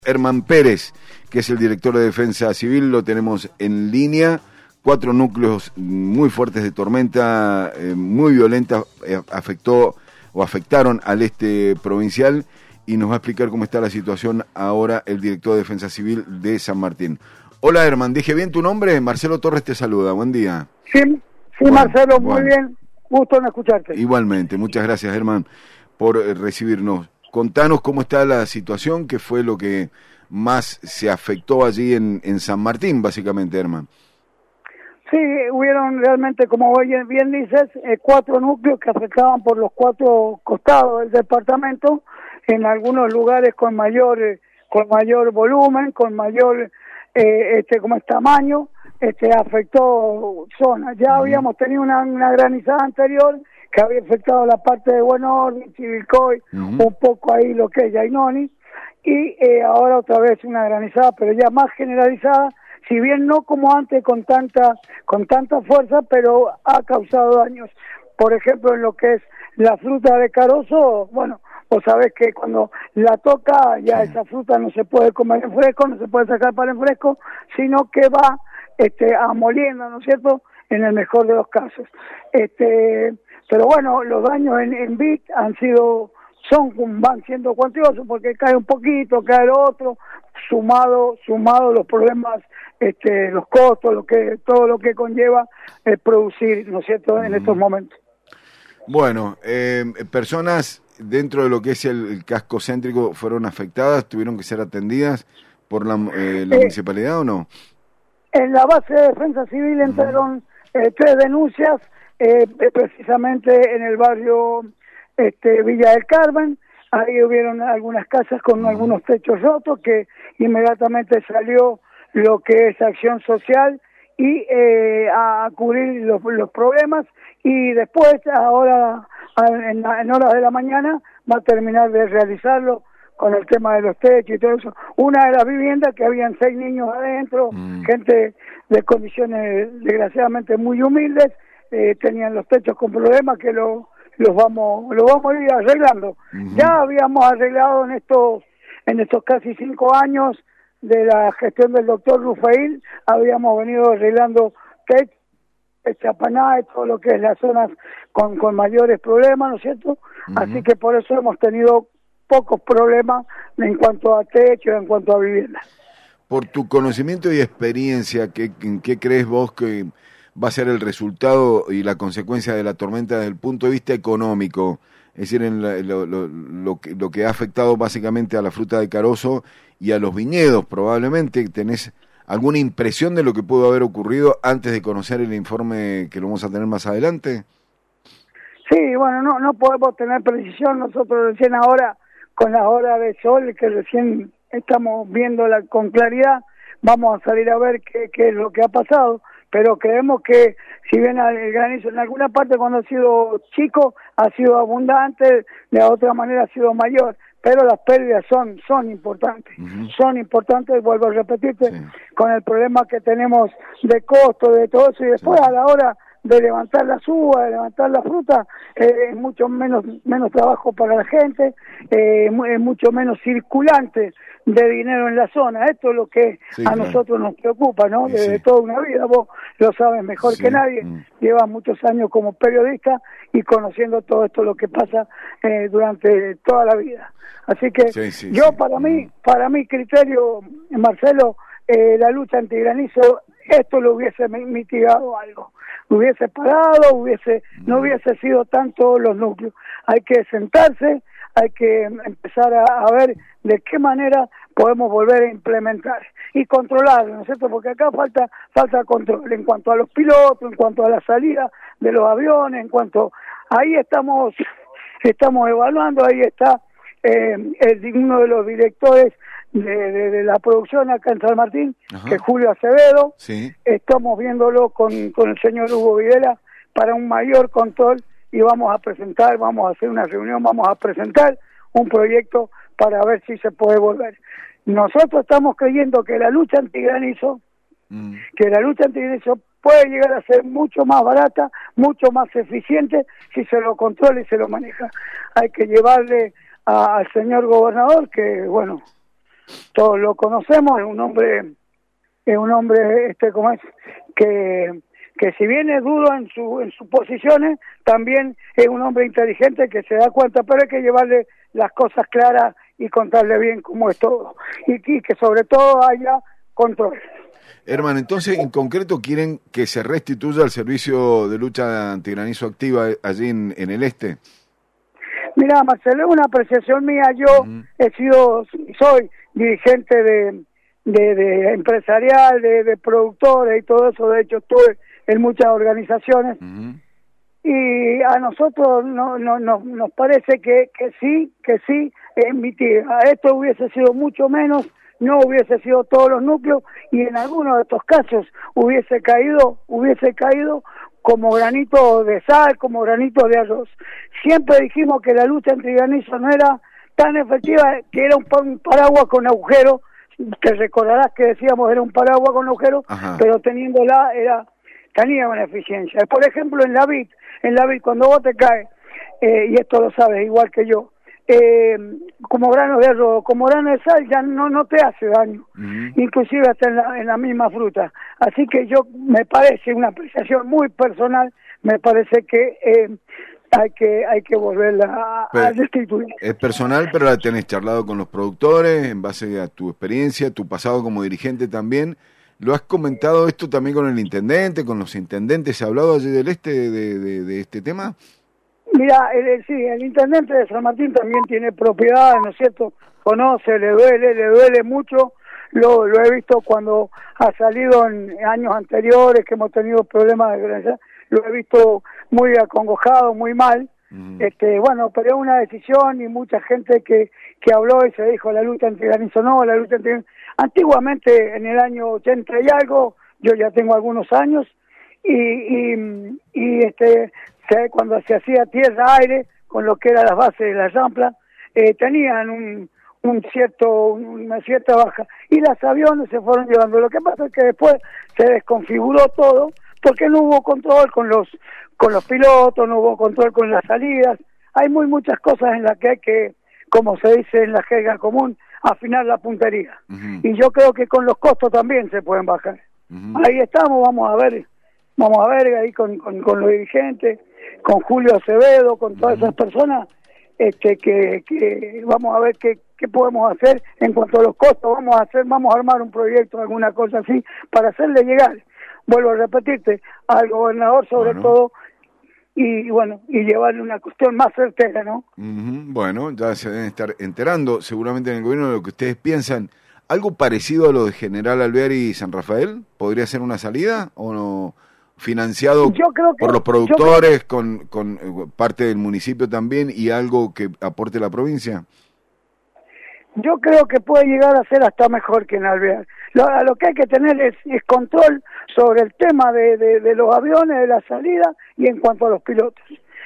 Herman Pérez, que es el director de Defensa Civil, lo tenemos en línea. 4 núcleos muy fuertes de tormenta, muy violenta, afectaron al este provincial, y nos va a explicar cómo está la situación ahora el director de Defensa Civil de San Martín. Hola Herman, ¿dije bien tu nombre? Marcelo Torres te saluda, buen día. Sí, bueno, Marcelo, muy bien, gusto en escucharte. Igualmente, muchas gracias Herman por recibirnos. Contanos cómo está la situación, qué fue lo que más se afectó allí en San Martín, básicamente, Herman. Sí, hubieron realmente, como bien dices, 4 núcleos que afectaban por los 4 costados del departamento, en algunos lugares con mayor volumen, con mayor tamaño, afectó zonas. Ya habíamos tenido una granizada anterior que había afectado la parte de Buen Orden, Chivilcoy, un poco ahí lo que es Yainoni, y ahora otra vez una granizada, pero ya más generalizada, si bien no como antes con tanta fuerza, pero ha causado daños. Por ejemplo, en lo que es la fruta de carozo, bueno, vos sabés que cuando la toca ya esa fruta no se puede comer en fresco, no se puede sacar para en fresco, sino que va amoliendo, ¿no es cierto?, en el mejor de los casos. Pero bueno, los daños en BIT van siendo cuantiosos, porque cae un poquito, cae lo otro, sumado los problemas, los costos, todo lo que conlleva producir, ¿no es cierto?, en estos momentos. Bueno, personas dentro de lo que es el casco céntrico fueron afectadas, tuvieron que ser atendidas por la municipalidad, ¿o no? En la base de Defensa Civil entraron 3 denuncias, precisamente en el barrio Villa del Carmen. Ahí hubieron algunas casas con algunos techos rotos, que inmediatamente salió lo que es acción social y a cubrir los problemas, y después ahora en horas de la mañana va a terminar de realizarlo con el tema de los techos y todo eso. Una de las viviendas, que habían 6 niños adentro, gente de condiciones desgraciadamente muy humildes, tenían los techos con problemas que los vamos a ir arreglando. Ya habíamos arreglado en estos casi 5 años de la gestión del doctor Rufail, habíamos venido arreglando techos, Chapaná, todo lo que es las zonas con mayores problemas, ¿no es cierto? Así que por eso hemos tenido pocos problemas en cuanto a techo, en cuanto a vivienda. Por tu conocimiento y experiencia, ¿qué crees vos que va a ser el resultado y la consecuencia de la tormenta desde el punto de vista económico? Es decir, en lo que ha afectado básicamente a la fruta de carozo y a los viñedos. Probablemente tenés alguna impresión de lo que pudo haber ocurrido antes de conocer el informe que lo vamos a tener más adelante. Sí, bueno, no podemos tener precisión. Nosotros recién ahora, con las horas de sol que recién estamos viéndola con claridad, vamos a salir a ver qué es lo que ha pasado, pero creemos que si bien el granizo en alguna parte cuando ha sido chico ha sido abundante, de otra manera ha sido mayor, pero las pérdidas son importantes, son importantes, vuelvo a repetirte, con el problema que tenemos de costo, de todo eso, y después a la hora de levantar las uvas, de levantar la fruta, es mucho menos trabajo para la gente, es mucho menos circulante de dinero en la zona. Esto es lo que a nosotros nos preocupa, ¿no? Desde toda una vida, vos lo sabes mejor que nadie, llevas muchos años como periodista y conociendo todo esto, lo que pasa durante toda la vida. Así que para mi criterio, Marcelo, la lucha antigranizo, esto lo hubiese mitigado algo, hubiese parado, no hubiese sido tanto los núcleos. Hay que sentarse, hay que empezar a ver de qué manera podemos volver a implementar y controlar, ¿no es cierto? Porque acá falta control en cuanto a los pilotos, en cuanto a la salida de los aviones, ahí estamos evaluando. Ahí está uno de los directores de la producción acá en San Martín, que es Julio Acevedo. Estamos viéndolo con el señor Hugo Videla para un mayor control, y vamos a hacer una reunión, vamos a presentar un proyecto para ver si se puede volver. Nosotros estamos creyendo que la lucha antigranizo puede llegar a ser mucho más barata, mucho más eficiente si se lo controla y se lo maneja. Hay que llevarle al señor gobernador, que bueno, todos lo conocemos, es un hombre, ¿cómo es? Que si bien es duro en sus posiciones, también es un hombre inteligente que se da cuenta, pero hay que llevarle las cosas claras y contarle bien cómo es todo, y que sobre todo haya control. Hermano, entonces, en concreto, ¿quieren que se restituya el servicio de lucha antigranizo activa allí en el este? Mira, Marcelo, es una apreciación mía. Yo soy dirigente de empresarial, de productores y todo eso. De hecho, estuve en muchas organizaciones. Y a nosotros nos parece que sí, emitir. A esto hubiese sido mucho menos, no hubiese sido todos los núcleos, y en algunos de estos casos hubiese caído como granito de sal, como granito de arroz. Siempre dijimos que la lucha antigranizo no era tan efectiva, que era un paraguas con agujero. Te recordarás que decíamos era un paraguas con agujero, pero teniéndola tenía una eficiencia. Por ejemplo, en la vid cuando vos te caes, y esto lo sabes igual que yo, como grano de arroz, como grano de sal, ya no te hace daño, inclusive hasta en la misma fruta. Así que me parece una apreciación muy personal, me parece que hay que volverla a destituir. Es personal, pero la tenés charlado con los productores en base a tu experiencia, tu pasado como dirigente también. ¿Lo has comentado esto también con el intendente, con los intendentes? ¿Se ha hablado allí del de este tema? Mira, el intendente de San Martín también tiene propiedades, ¿no es cierto? Conoce, le duele mucho. Lo he visto cuando ha salido en años anteriores que hemos tenido problemas de violencia. Lo he visto muy acongojado, muy mal. Bueno, pero es una decisión, y mucha gente que habló y se dijo la lucha antigranizo no, la lucha antigranizo. Antiguamente, en el año 80 y algo, yo ya tengo algunos años, cuando se hacía tierra-aire, con lo que eran las bases de la rampla, tenían una cierta baja, y los aviones se fueron llevando. Lo que pasa es que después se desconfiguró todo, porque no hubo control con los pilotos, no hubo control con las salidas. Hay muchas cosas en las que hay que, como se dice en la jerga común, afinar la puntería. Y yo creo que con los costos también se pueden bajar. Ahí estamos, vamos a ver ahí con los dirigentes, con Julio Acevedo, con todas esas personas, que vamos a ver qué podemos hacer en cuanto a los costos. Vamos a armar un proyecto, alguna cosa así, para hacerle llegar, vuelvo a repetirte, al gobernador sobre todo, y llevarle una cuestión más certera, ¿no? Bueno, ya se deben estar enterando seguramente en el gobierno de lo que ustedes piensan. ¿Algo parecido a lo de General Alvear y San Rafael? ¿Podría ser una salida o no? Financiado por los productores, con parte del municipio también, y algo que aporte la provincia. Yo creo que puede llegar a ser hasta mejor que en Alvear. Lo que hay que tener es control sobre el tema de los aviones, de la salida, y en cuanto a los pilotos.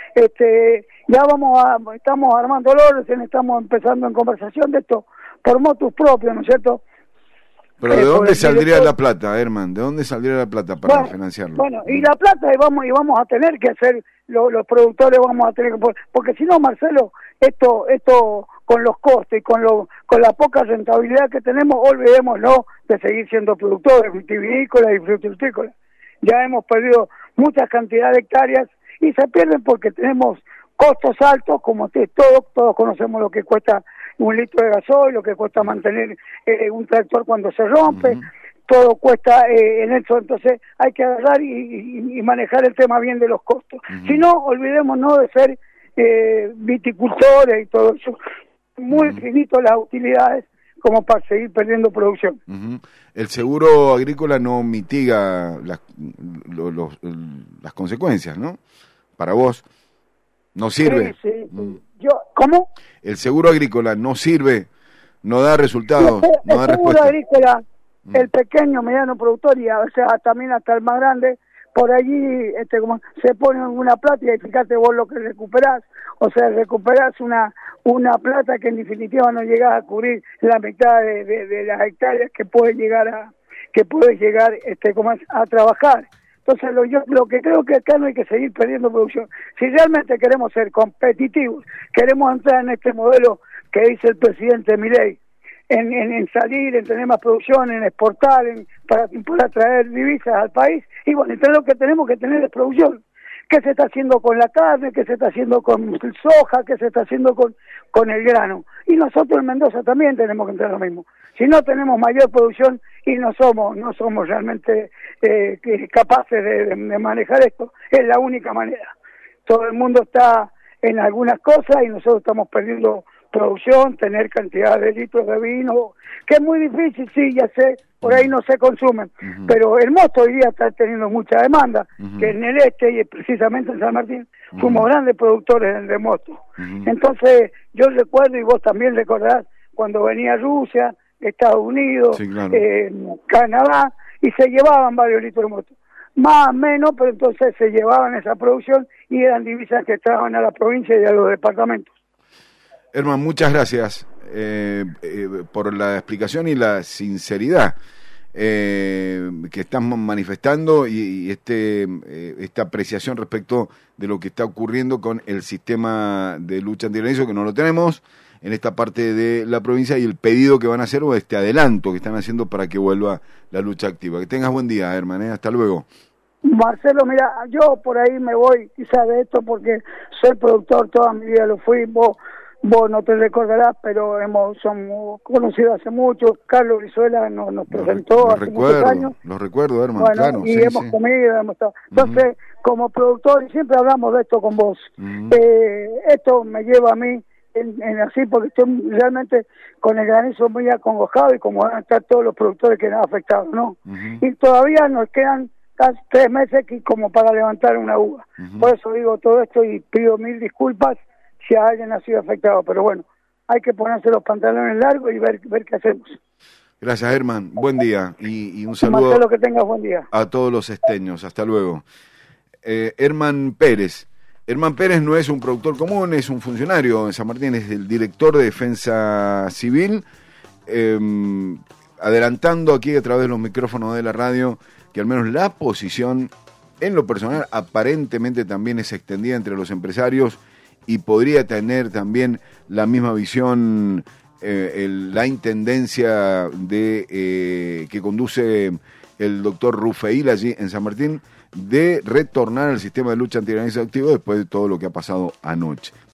Estamos armando el orden, estamos empezando en conversación de esto por motus propios, ¿no es cierto? Pero ¿de dónde saldría la plata, Herman? ¿De dónde saldría la plata para financiarlo? Bueno, y la plata vamos a tener que hacer, los productores vamos a tener que, porque si no, Marcelo, esto con los costes y con la poca rentabilidad que tenemos, olvidémoslo de seguir siendo productores vitivinícolas y frutícolas. Ya hemos perdido muchas cantidades de hectáreas, y se pierden porque tenemos costos altos, como todos conocemos lo que cuesta un litro de gasoil, lo que cuesta mantener un tractor cuando se rompe, todo cuesta en eso. Entonces hay que agarrar y manejar el tema bien de los costos. Si no, olvidémonos de ser viticultores y todo eso. Muy finitos las utilidades como para seguir perdiendo producción. El seguro agrícola no mitiga las consecuencias, ¿no? Para vos no sirve. Sí. ¿Cómo? El seguro agrícola no sirve, no da resultados, no da respuesta. El seguro agrícola, el pequeño, mediano productor, y también hasta el más grande, por allí como se pone una plata, y fíjate vos lo que recuperás. O sea, recuperás una plata que en definitiva no llegás a cubrir la mitad de las hectáreas que puedes llegar a trabajar. Entonces lo que creo que acá no hay que seguir perdiendo producción. Si realmente queremos ser competitivos, queremos entrar en este modelo que dice el presidente Milei, en salir, en tener más producción, en exportar, para traer divisas al país. Y bueno, entonces lo que tenemos que tener es producción. ¿Qué se está haciendo con la carne? ¿Qué se está haciendo con el soja? ¿Qué se está haciendo con el grano? Y nosotros en Mendoza también tenemos que entrar lo mismo. Si no tenemos mayor producción y no somos realmente capaces de manejar esto, es la única manera. Todo el mundo está en algunas cosas y nosotros estamos perdiendo producción, tener cantidad de litros de vino, que es muy difícil, sí, ya sé, por ahí no se consumen, pero el mosto hoy día está teniendo mucha demanda, que en el este y precisamente en San Martín fuimos grandes productores de mosto. Entonces yo recuerdo, y vos también recordás, cuando venía Rusia, Estados Unidos, sí, claro, Canadá, y se llevaban varios litros de mosto. Más o menos, pero entonces se llevaban esa producción y eran divisas que traban a la provincia y a los departamentos. Herman, muchas gracias por la explicación y la sinceridad que están manifestando y esta apreciación respecto de lo que está ocurriendo con el sistema de lucha antirrealizo, que no lo tenemos en esta parte de la provincia, y el pedido que van a hacer o este adelanto que están haciendo para que vuelva la lucha activa. Que tengas buen día, Herman, hasta luego. Marcelo, mira, yo por ahí me voy quizás de esto porque soy productor, toda mi vida lo fui, vos no te recordarás, pero somos conocidos hace mucho. Carlos Brizuela nos presentó hace muchos años. Los recuerdo, Herman, bueno, claro. Y hemos comido, hemos estado. Entonces, como productor, y siempre hablamos de esto con vos, esto me lleva a mí en así, porque estoy realmente con el granizo muy acongojado y como van a estar todos los productores que nos han afectado, ¿no? Y todavía nos quedan casi 3 meses como para levantar una uva. Por eso digo todo esto y pido 1000 disculpas si alguien ha sido afectado, pero bueno, hay que ponerse los pantalones largos y ver qué hacemos. Gracias, Herman, buen día y un saludo. Marcelo, que tengas buen día. A todos los esteños, hasta luego. Herman Pérez no es un productor común, es un funcionario en San Martín, es el director de Defensa Civil, adelantando aquí a través de los micrófonos de la radio que al menos la posición, en lo personal, aparentemente también es extendida entre los empresarios y podría tener también la misma visión la intendencia que conduce el doctor Rufeil allí en San Martín, de retornar al sistema de lucha antirrealizo activo después de todo lo que ha pasado anoche.